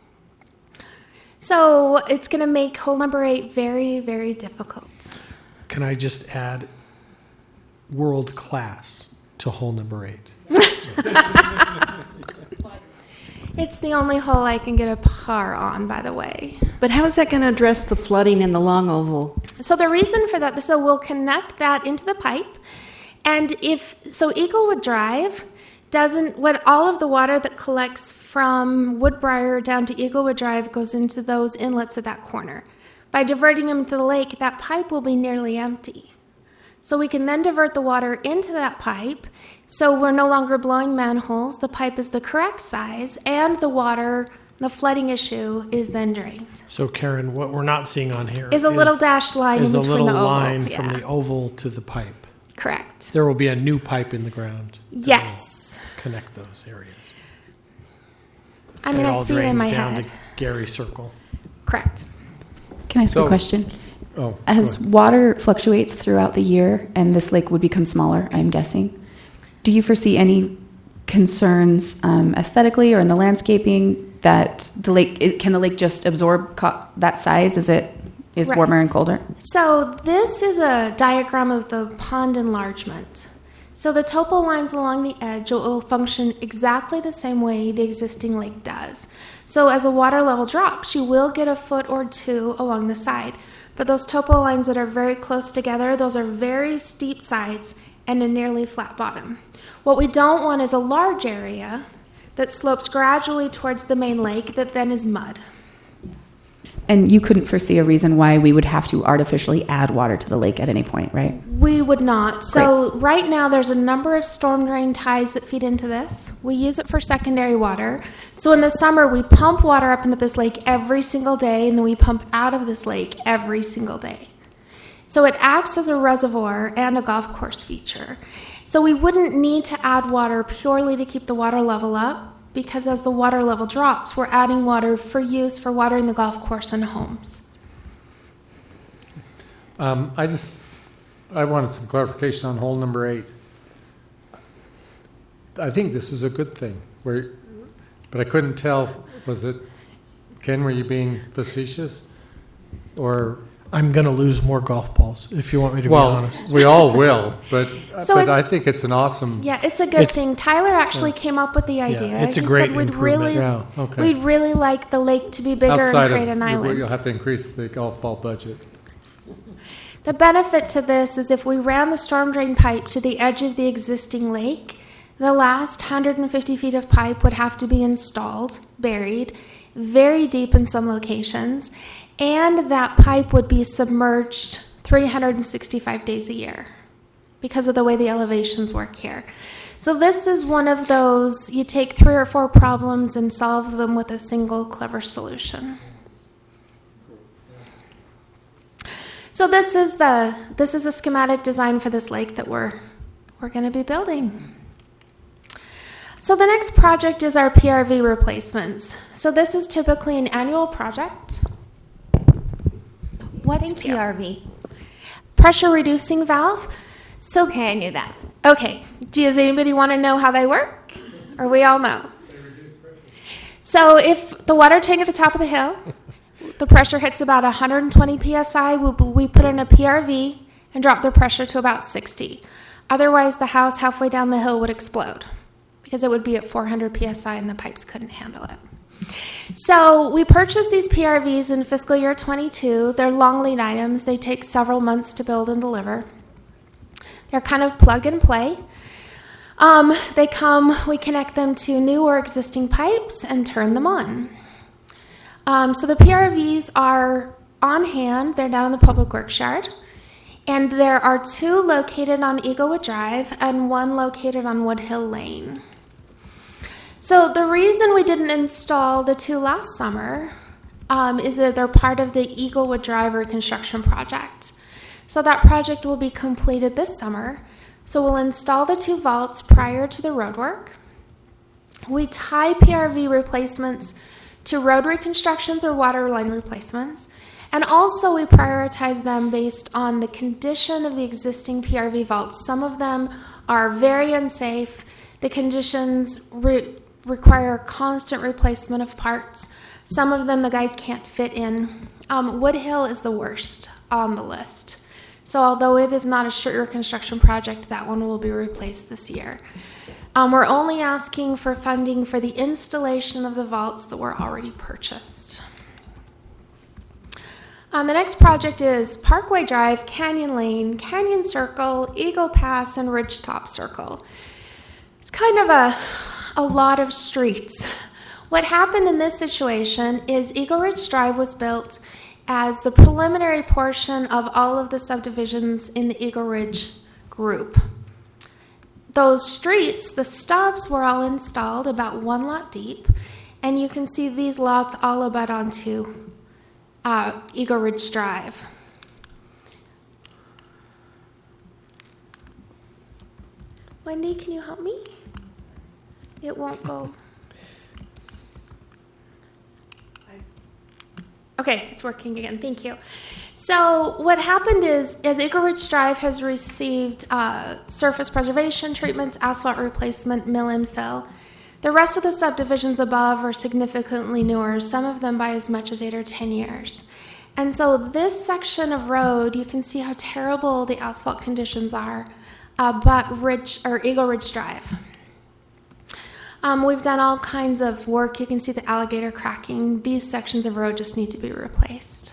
So it's going to make hole number 8 very, very difficult. Can I just add world class to hole number 8? It's the only hole I can get a par on, by the way. But how is that going to address the flooding in the long oval? So the reason for that, so we'll connect that into the pipe. And Eaglewood Drive when all of the water that collects from Woodbriar down to Eaglewood Drive goes into those inlets at that corner. By diverting them to the lake, that pipe will be nearly empty. So we can then divert the water into that pipe, so we're no longer blowing manholes, the pipe is the correct size, and the flooding issue is then drained. So Karen, what we're not seeing on here is a little dashed line in between the oval. Is a little line from the oval to the pipe. Correct. There will be a new pipe in the ground. Yes. Connect those areas. I mean, I see it in my down head. To Gary Circle. Correct. Can I ask a question? Oh, as water fluctuates throughout the year and this lake would become smaller, I'm guessing, do you foresee any concerns aesthetically or in the landscaping that can the lake just absorb that size as it is warmer and colder? So this is a diagram of the pond enlargement. So the topo lines along the edge will function exactly the same way the existing lake does. So as the water level drops, you will get a foot or two along the side. But those topo lines that are very close together, those are very steep sides and a nearly flat bottom. What we don't want is a large area that slopes gradually towards the main lake that then is mud. And you couldn't foresee a reason why we would have to artificially add water to the lake at any point, right? We would not. So right now there's a number of storm drain ties that feed into this. We use it for secondary water. So in the summer we pump water up into this lake every single day, and then we pump out of this lake every single day. So it acts as a reservoir and a golf course feature. So we wouldn't need to add water purely to keep the water level up, because as the water level drops, we're adding water for use for watering the golf course and homes. I wanted some clarification on hole number 8. I think this is a good thing. But I couldn't tell, was it, Ken, were you being facetious? Or, I'm going to lose more golf balls, if you want me to be honest. we all will, but So I it's- think it's an awesome, Yeah, it's a good It's- thing. Tyler actually came up with the idea. it's a He great said we'd improvement. really, Yeah, okay. we'd really like the lake to be bigger outside and create an of, island. you'll have to increase the golf ball budget. The benefit to this is if we ran the storm drain pipe to the edge of the existing lake, the last 150 feet of pipe would have to be installed, buried, very deep in some locations, and that pipe would be submerged 365 days a year because of the way the elevations work here. So this is one of those, you take 3 or 4 problems and solve them with a single clever solution. So this is the schematic design for this lake that we're going to be building. So the next project is our PRV replacements. So this is typically an annual project. What's Thank you. PRV? Pressure reducing valve. So Okay, I knew that. okay, does anybody want to know how they work? Or we all know? So if the water tank at the top of the hill, the pressure hits about 120 psi, we put in a PRV and drop the pressure to about 60. Otherwise, the house halfway down the hill would explode because it would be at 400 psi and the pipes couldn't handle it. So we purchased these PRVs in fiscal year 22. They're long lead items. They take several months to build and deliver. They're kind of plug and play. We connect them to new or existing pipes and turn them on. So the PRVs are on hand. They're down in the Public Works Yard. And there are 2 located on Eaglewood Drive and 1 located on Woodhill Lane. So the reason we didn't install the 2 last summer is that they're part of the Eaglewood Drive reconstruction project. So that project will be completed this summer. So we'll install the 2 vaults prior to the road work. We tie PRV replacements to road reconstructions or water line replacements. And also we prioritize them based on the condition of the existing PRV vaults. Some of them are very unsafe. The conditions require constant replacement of parts. Some of them the guys can't fit in. Woodhill is the worst on the list. So although it is not a street reconstruction project, that one will be replaced this year. We're only asking for funding for the installation of the vaults that were already purchased. The next project is Parkway Drive, Canyon Lane, Canyon Circle, Eagle Pass, and Ridgetop Circle. It's kind of a lot of streets. What happened in this situation is Eagle Ridge Drive was built as the preliminary portion of all of the subdivisions in the Eagle Ridge group. Those streets, the stubs were all installed about 1 lot deep, and you can see these lots all abut onto Eagle Ridge Drive. Wendy, can you help me? It won't go. Okay, it's working again. Thank you. So what happened is, as Eagle Ridge Drive has received surface preservation treatments, asphalt replacement, mill infill, the rest of the subdivisions above are significantly newer, some of them by as much as 8 or 10 years. And so this section of road, you can see how terrible the asphalt conditions are, Eagle Ridge Drive. We've done all kinds of work. You can see the alligator cracking. These sections of road just need to be replaced.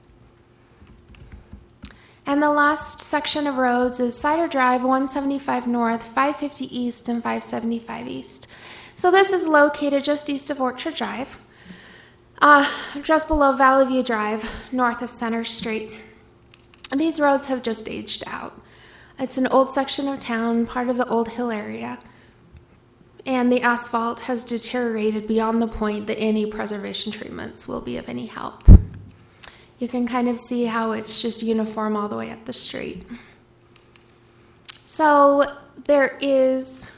And the last section of roads is Cider Drive, 175 North, 550 East, and 575 East. So this is located just east of Orchard Drive, just below Valley View Drive, north of Center Street. These roads have just aged out. It's an old section of town, part of the Old Hill area. And the asphalt has deteriorated beyond the point that any preservation treatments will be of any help. You can kind of see how it's just uniform all the way up the street. So this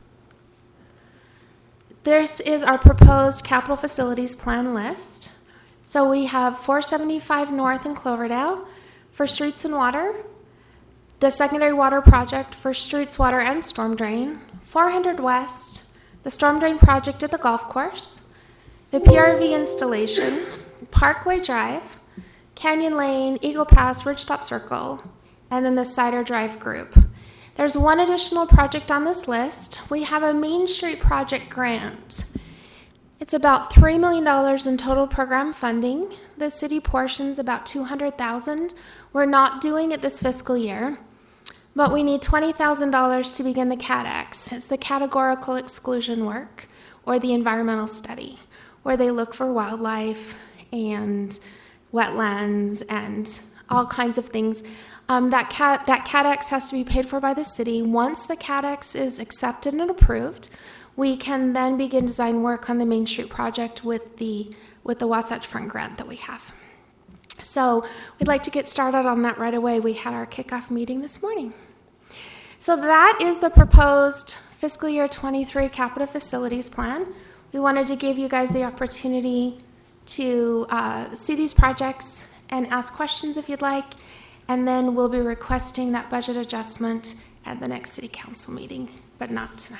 is our proposed capital facilities plan list. So we have 475 North in Cloverdale for streets and water, the secondary water project for streets, water, and storm drain, 400 West, the storm drain project at the golf course, the PRV installation, Parkway Drive, Canyon Lane, Eagle Pass, Ridgetop Circle, and then the Cider Drive group. There's one additional project on this list. We have a Main Street project grant. It's about $3 million in total program funding. The city portion's about $200,000. We're not doing it this fiscal year, but we need $20,000 to begin the CADX. It's the categorical exclusion work, or the environmental study, where they look for wildlife and wetlands and all kinds of things. That CADX has to be paid for by the city. Once the CADX is accepted and approved, we can then begin design work on the Main Street project with the Wasatch Front grant that we have. So we'd like to get started on that right away. We had our kickoff meeting this morning. So that is the proposed fiscal year 23 capital facilities plan. We wanted to give you guys the opportunity to see these projects and ask questions if you'd like, and then we'll be requesting that budget adjustment at the next city council meeting, but not tonight.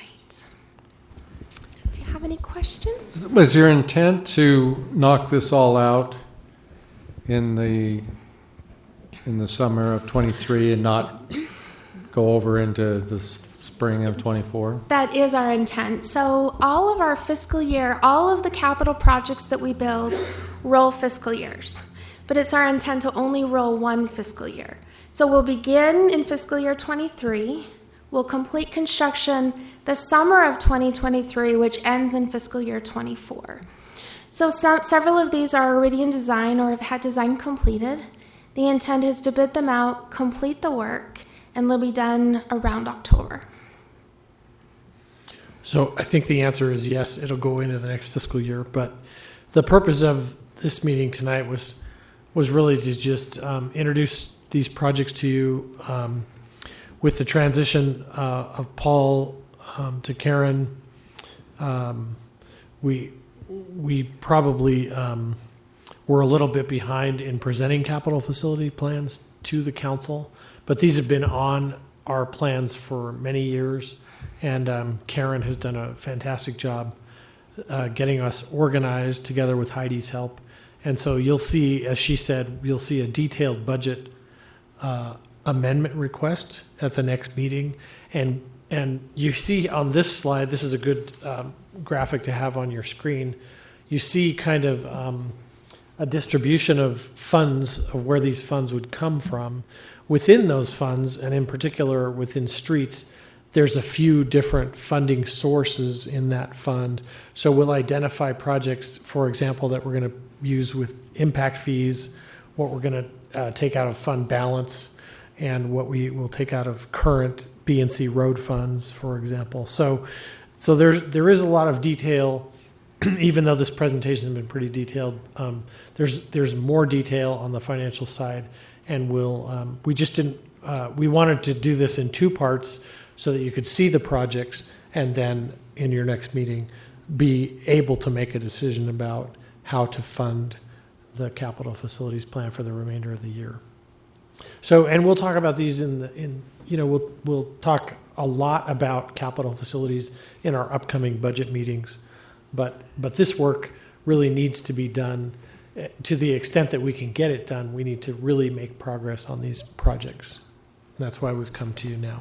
Do you have any questions? Was your intent to knock this all out in the summer of 23 and not go over into the spring of 24? That is our intent. So all of our fiscal year, all of the capital projects that we build roll fiscal years. But it's our intent to only roll one fiscal year. So we'll begin in fiscal year 23. We'll complete construction the summer of 2023, which ends in fiscal year 24. So several of these are already in design or have had design completed. The intent is to bid them out, complete the work, and they'll be done around October. So I think the answer is yes, it'll go into the next fiscal year. But the purpose of this meeting tonight was really to just introduce these projects to you. With the transition of Paul to Karen, we probably were a little bit behind in presenting capital facility plans to the council, but these have been on our plans for many years, and Karen has done a fantastic job getting us organized together with Heidi's help. And so you'll see, as she said, you'll see a detailed budget amendment request at the next meeting. And you see on this slide, this is a good graphic to have on your screen. You see kind of a distribution of funds, of where these funds would come from. Within those funds, and in particular within streets, there's a few different funding sources in that fund. So we'll identify projects, for example, that we're going to use with impact fees, what we're going to take out of fund balance, and what we will take out of current B&C road funds, for example. So there is a lot of detail, even though this presentation has been pretty detailed. There's more detail on the financial side, and we just didn't. We wanted to do this in two parts so that you could see the projects, and then in your next meeting, be able to make a decision about how to fund the capital facilities plan for the remainder of the year. So, and we'll talk about these we'll talk a lot about capital facilities in our upcoming budget meetings, but this work really needs to be done. To the extent that we can get it done, we need to really make progress on these projects. And that's why we've come to you now.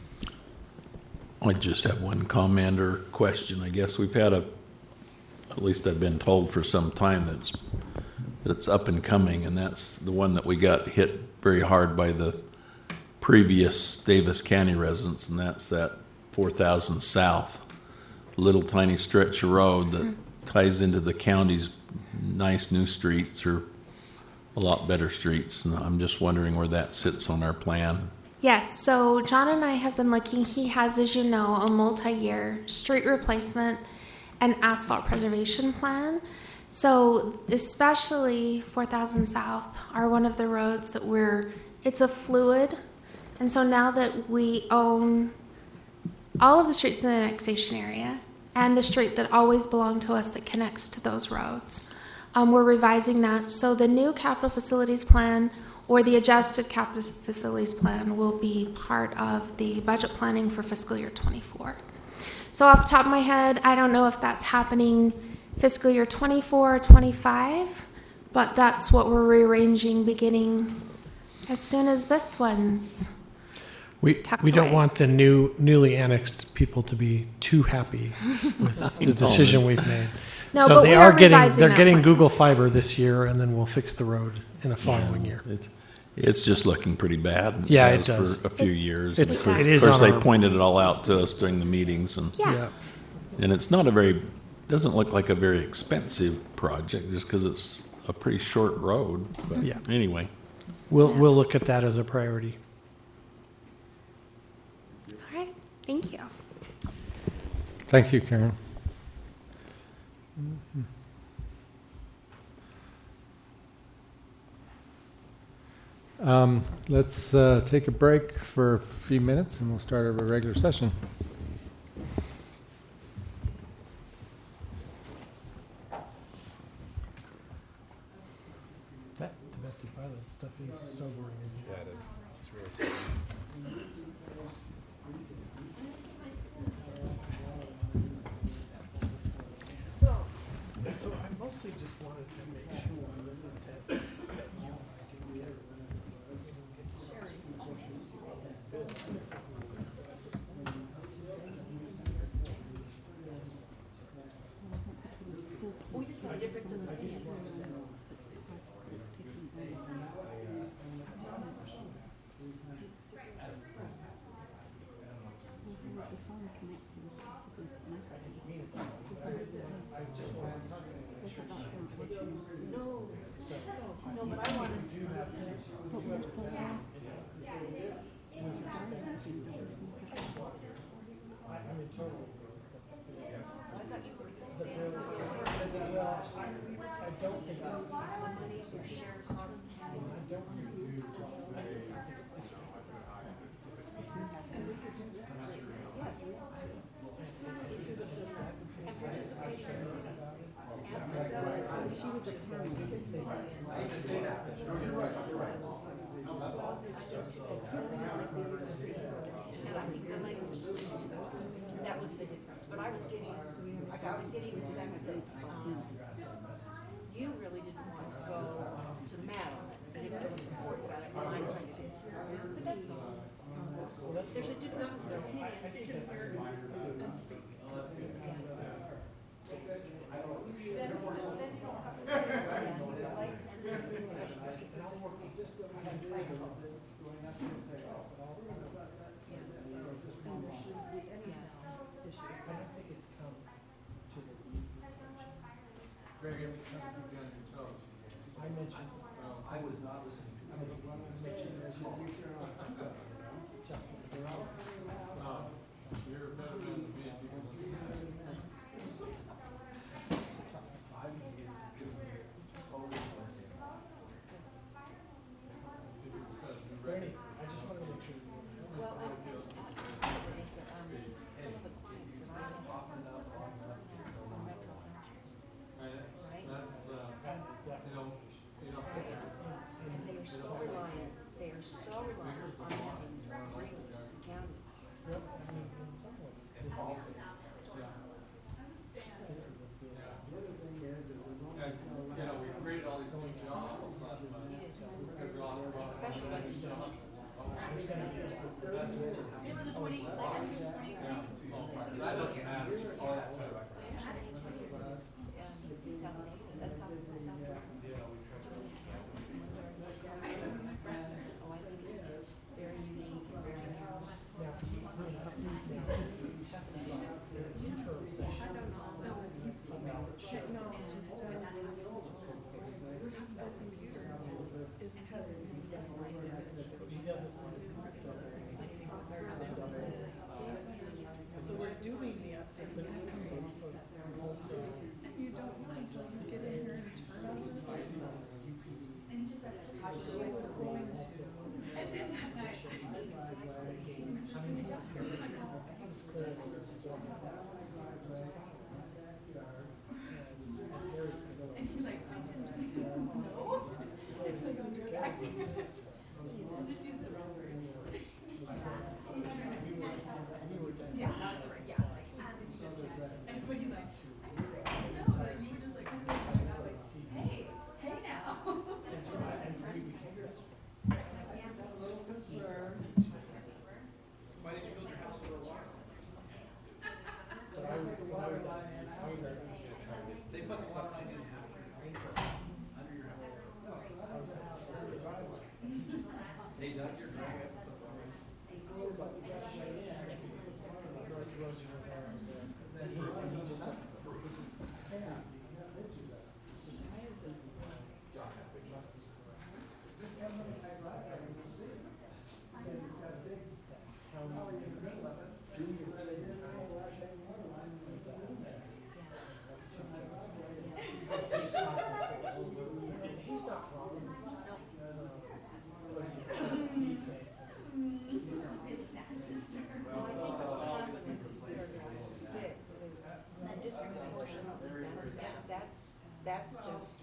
I just have one comment or question. I guess we've had at least I've been told for some time that it's up and coming, and that's the one that we got hit very hard by the previous Davis County residents, and that's that 4,000 South, little tiny stretch of road that ties into the county's nice new streets, or a lot better streets. And I'm just wondering where that sits on our plan. Yes, so John and I have been looking. He has, as you know, a multi-year street replacement and asphalt preservation plan. So especially 4,000 South are one of the roads that it's a fluid. And so now that we own all of the streets in the annexation area and the street that always belonged to us that connects to those roads, we're revising that. So the new capital facilities plan or the adjusted capital facilities plan will be part of the budget planning for fiscal year 24. So off the top of my head, I don't know if that's happening fiscal year 24 or 25, but that's what we're rearranging beginning as soon as this one's We tucked don't away. want the newly annexed people to be too happy with the decision we've made. No, So but they we are are getting, revising they're that getting plan. Google Fiber this year, and then we'll fix the road in a following year. It's just looking pretty bad. Yeah, it has does. For a few years. It's- And it is Of course, on they our- pointed it all out to us during the meetings, and Yeah. and it's not a very, doesn't look like a very expensive project, just because it's a pretty short road. But Yeah. anyway, We'll look at that as a priority. All right. Thank you. Thank you, Karen. Let's take a break for a few minutes and we'll start our regular session. That domestic violence stuff is sobering. Yeah, it is. It's really So I mostly just wanted to make sure that That was the difference, but I was getting the sense that you really didn't want to go to the mat on it, but if there was support about it, then I kind of did. But that's all. There's a difference in opinion. They are so reliant on having these agreements with the counties. Especially like So we're doing the update. You don't know until you get in here and turn on the she was going to. And he's like, I didn't know. That's just